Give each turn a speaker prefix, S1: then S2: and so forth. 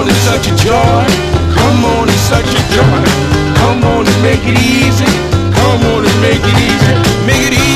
S1: on, it's such a joy. Come on, it's such a joy. Come on and make it easy. Come on and make it easy. Make it easy.